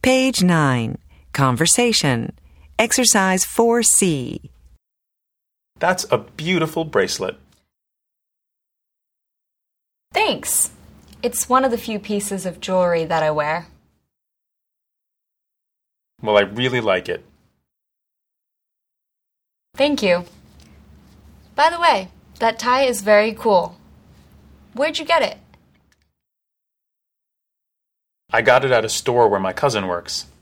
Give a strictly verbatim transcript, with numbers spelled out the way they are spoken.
Page nine. Conversation. Exercise four C. That's a beautiful bracelet. Thanks. It's one of the few pieces of jewelry that I wear. Well, I really like it. Thank you. By the way, that tie is very cool. Where'd you get it? I got it at a store where my cousin works.